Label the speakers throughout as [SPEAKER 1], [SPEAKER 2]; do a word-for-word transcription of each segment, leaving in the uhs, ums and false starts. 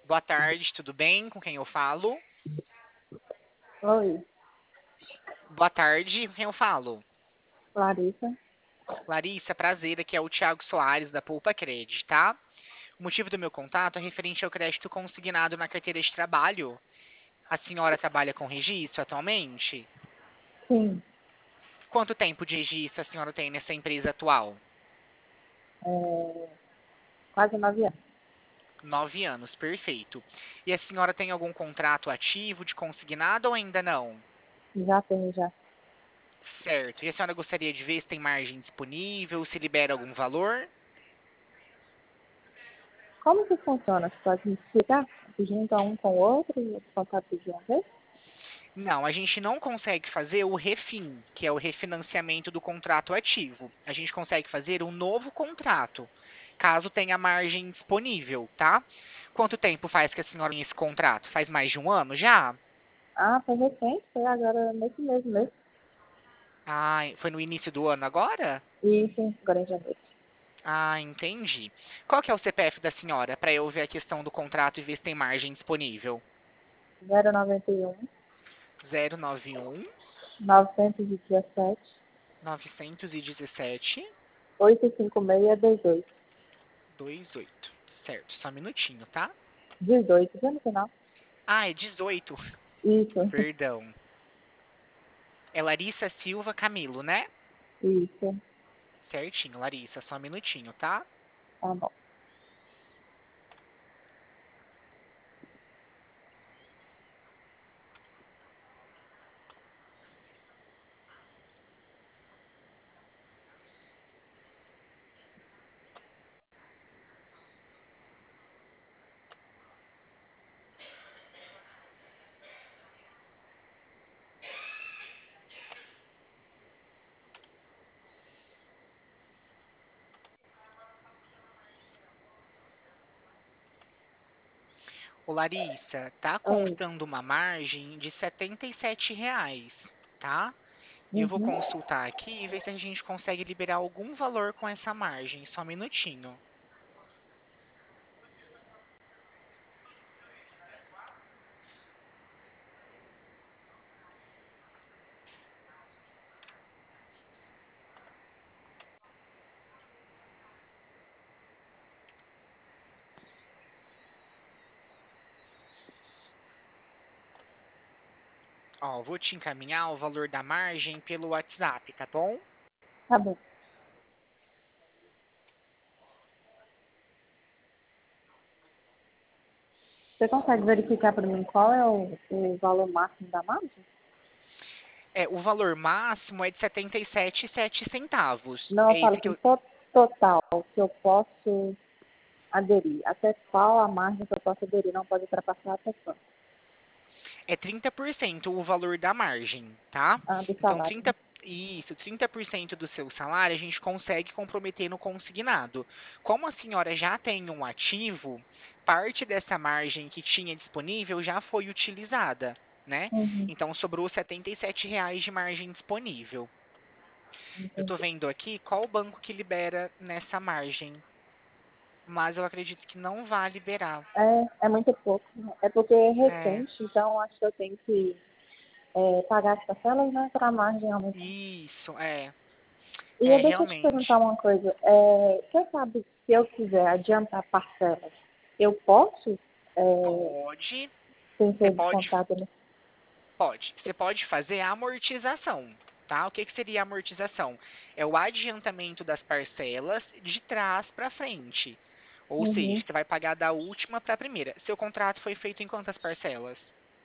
[SPEAKER 1] Boa tarde, tudo bem? Com quem eu falo?
[SPEAKER 2] Oi,
[SPEAKER 1] Boa tarde, com quem eu falo?
[SPEAKER 2] Larissa.
[SPEAKER 1] Larissa, prazer, aqui é o Thiago Soares, da Poupa Credit, tá? O motivo do meu contato é referente ao crédito consignado na carteira de trabalho. A senhora trabalha com registro atualmente?
[SPEAKER 2] Sim,
[SPEAKER 1] Quanto tempo de registro a senhora tem nessa empresa atual?
[SPEAKER 2] é, quase nove anos.
[SPEAKER 1] Nove anos, perfeito. E a senhora tem algum contrato ativo de consignado ou ainda não?
[SPEAKER 2] Já tenho já.
[SPEAKER 1] Certo. E a senhora gostaria de ver se tem margem disponível, se libera algum valor?
[SPEAKER 2] Como que funciona? Você pode me explicar? Junta um com o outro e os contatos de uma vez?
[SPEAKER 1] Não, a gente não consegue fazer o refin, que é o refinanciamento do contrato ativo. A gente consegue fazer um novo contrato, caso tenha margem disponível, tá? Quanto tempo faz que a senhora tem esse contrato? Faz mais de um ano já?
[SPEAKER 2] Ah, foi recente, foi agora nesse mês mesmo.
[SPEAKER 1] Ah, foi no início do ano agora?
[SPEAKER 2] Isso, agora em janeiro.
[SPEAKER 1] Ah, entendi. Qual que é o C P F da senhora, para eu ver a questão do contrato e ver se tem margem disponível?
[SPEAKER 2] zero nove um,
[SPEAKER 1] Zero nove um
[SPEAKER 2] nove um sete,
[SPEAKER 1] nove um sete
[SPEAKER 2] oito cinco seis dois oito.
[SPEAKER 1] dois oito. Certo, só um minutinho, tá?
[SPEAKER 2] dezoito, já no final.
[SPEAKER 1] Ah, é dezoito.
[SPEAKER 2] Isso,
[SPEAKER 1] Perdão. É Larissa Silva Camilo, né?
[SPEAKER 2] isso,
[SPEAKER 1] Certinho, Larissa, só um minutinho, tá?
[SPEAKER 2] tá bom.
[SPEAKER 1] Ô, Larissa, tá
[SPEAKER 2] Oi.
[SPEAKER 1] constando uma margem de setenta e sete reais, tá? E eu vou
[SPEAKER 2] Uhum.
[SPEAKER 1] consultar aqui e ver se a gente consegue liberar algum valor com essa margem. Só um minutinho. Ó, vou te encaminhar o valor da margem pelo WhatsApp, tá bom?
[SPEAKER 2] Tá bom. Você consegue verificar para mim qual é o, o valor máximo da margem?
[SPEAKER 1] É, o valor máximo é de setenta e sete e sete centavos.
[SPEAKER 2] Não, eu
[SPEAKER 1] É
[SPEAKER 2] falo
[SPEAKER 1] esse que
[SPEAKER 2] assim,
[SPEAKER 1] eu.
[SPEAKER 2] to- total, que eu posso aderir. Até qual a margem que eu posso aderir? Não pode ultrapassar até quanto?
[SPEAKER 1] É trinta por cento o valor da margem, tá?
[SPEAKER 2] Ah, do
[SPEAKER 1] Então,
[SPEAKER 2] salário, né?
[SPEAKER 1] trinta, isso, trinta por cento do seu salário a gente consegue comprometer no consignado. Como a senhora já tem um ativo, parte dessa margem que tinha disponível já foi utilizada, né?
[SPEAKER 2] Uhum,
[SPEAKER 1] Então, sobrou setenta e sete reais de margem disponível. Eu estou
[SPEAKER 2] entendi.
[SPEAKER 1] vendo aqui qual o banco que libera nessa margem, mas eu acredito que não vai liberar.
[SPEAKER 2] É, é muito pouco, né? É porque é
[SPEAKER 1] É,
[SPEAKER 2] recente, então acho que eu tenho que é, pagar as parcelas, né, para a margem aumentar.
[SPEAKER 1] isso, é,
[SPEAKER 2] E
[SPEAKER 1] é
[SPEAKER 2] eu- deixa eu te perguntar
[SPEAKER 1] realmente.
[SPEAKER 2] uma coisa. É, você sabe se eu quiser adiantar parcelas, eu posso, é,
[SPEAKER 1] Pode,
[SPEAKER 2] sem
[SPEAKER 1] você
[SPEAKER 2] ser
[SPEAKER 1] pode,
[SPEAKER 2] descontado, né?
[SPEAKER 1] pode, você pode fazer a amortização, tá? O que que seria a amortização? É o adiantamento das parcelas de trás para frente. Ou seja,
[SPEAKER 2] Uhum.
[SPEAKER 1] você vai pagar da última para a primeira. Seu contrato foi feito em quantas parcelas?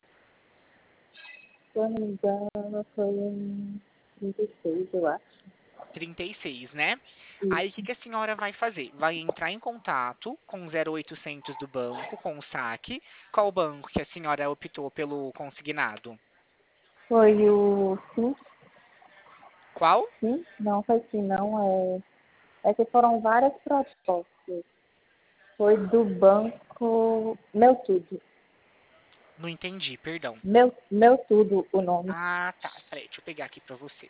[SPEAKER 2] Se eu não me engano, foi em trinta e seis, eu acho.
[SPEAKER 1] trinta e seis, né? Aí o que
[SPEAKER 2] Isso.
[SPEAKER 1] que a senhora vai fazer? Vai entrar em contato com o zero oitocentos do banco, com o saque. Qual banco que a senhora optou pelo consignado?
[SPEAKER 2] Foi o sim,
[SPEAKER 1] Qual?
[SPEAKER 2] sim, não foi sim, não. É, é que foram várias propostas. Foi do banco Meu Tudo.
[SPEAKER 1] Não entendi, perdão.
[SPEAKER 2] Meu, Meu Tudo o nome.
[SPEAKER 1] Ah, tá. Peraí, deixa eu pegar aqui para você.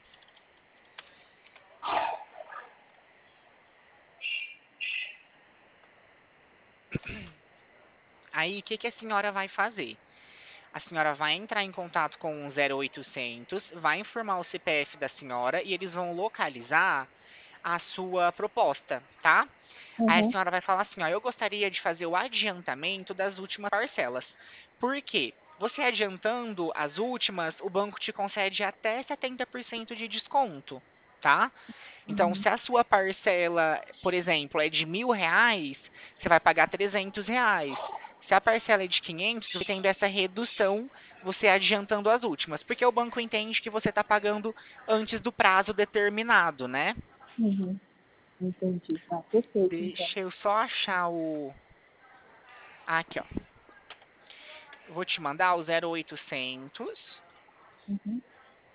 [SPEAKER 1] Aí, o que, que a senhora vai fazer? A senhora vai entrar em contato com o zero oitocentos, vai informar o C P F da senhora e eles vão localizar a sua proposta, tá? Aí a
[SPEAKER 2] Uhum,
[SPEAKER 1] senhora vai falar assim, ó, eu gostaria de fazer o adiantamento das últimas parcelas. Por quê? Você adiantando as últimas, o banco te concede até setenta por cento de desconto, tá? Então,
[SPEAKER 2] uhum,
[SPEAKER 1] se a sua parcela, por exemplo, é de mil reais, você vai pagar trezentos reais. Se a parcela é de quinhentos, você tendo essa redução, você adiantando as últimas, porque o banco entende que você está pagando antes do prazo determinado, né?
[SPEAKER 2] uhum. Entendi, tá perfeito, então.
[SPEAKER 1] Deixa eu só achar o. Aqui, ó. Eu vou te mandar o zero oitocentos.
[SPEAKER 2] Uhum.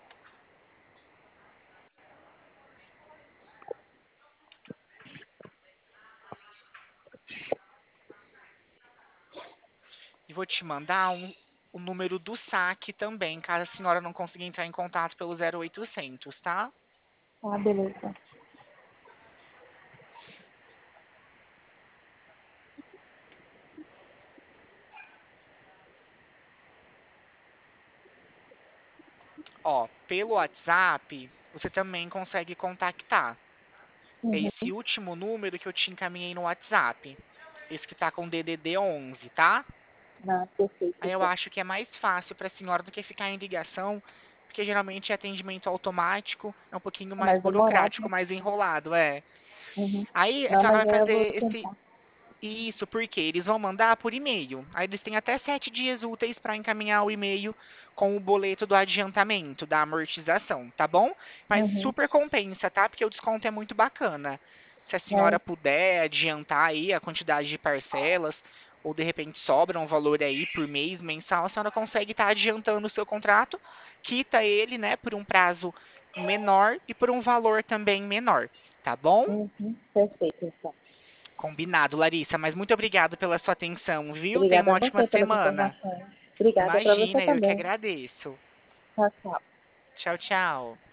[SPEAKER 1] E vou te mandar um, o número do saque também, caso a senhora não consiga entrar em contato pelo zero oitocentos, tá?
[SPEAKER 2] Tá, beleza.
[SPEAKER 1] Ó, pelo WhatsApp, você também consegue contactar. É
[SPEAKER 2] Uhum.
[SPEAKER 1] esse último número que eu te encaminhei no WhatsApp. Esse que tá com D D D onze, tá?
[SPEAKER 2] Ah, perfeito,
[SPEAKER 1] Aí eu
[SPEAKER 2] então.
[SPEAKER 1] acho que é mais fácil para a senhora do que ficar em ligação, porque geralmente é atendimento automático, é um pouquinho
[SPEAKER 2] É
[SPEAKER 1] mais
[SPEAKER 2] mais demorado,
[SPEAKER 1] burocrático,
[SPEAKER 2] né?
[SPEAKER 1] mais enrolado, é.
[SPEAKER 2] Uhum.
[SPEAKER 1] Aí a
[SPEAKER 2] Não,
[SPEAKER 1] senhora
[SPEAKER 2] mas
[SPEAKER 1] vai
[SPEAKER 2] aí eu vou
[SPEAKER 1] fazer esse.
[SPEAKER 2] tentar.
[SPEAKER 1] Isso, porque eles vão mandar por e-mail. Aí eles têm até sete dias úteis para encaminhar o e-mail com o boleto do adiantamento, da amortização, tá bom? Mas
[SPEAKER 2] Uhum.
[SPEAKER 1] super compensa, tá? Porque o desconto é muito bacana. Se a senhora
[SPEAKER 2] É.
[SPEAKER 1] puder adiantar aí a quantidade de parcelas, ou de repente sobra um valor aí por mês, mensal, a senhora consegue estar adiantando o seu contrato, quita ele, né, por um prazo menor e por um valor também menor, tá bom?
[SPEAKER 2] Uhum. Perfeito, então.
[SPEAKER 1] Combinado, Larissa, mas muito obrigado pela sua atenção, viu? Tenha
[SPEAKER 2] Obrigada
[SPEAKER 1] uma
[SPEAKER 2] a
[SPEAKER 1] ótima
[SPEAKER 2] você pelas
[SPEAKER 1] semana.
[SPEAKER 2] informações. Obrigada para você
[SPEAKER 1] Imagina, eu que
[SPEAKER 2] também.
[SPEAKER 1] agradeço.
[SPEAKER 2] Tchau, tchau.
[SPEAKER 1] Tchau, tchau.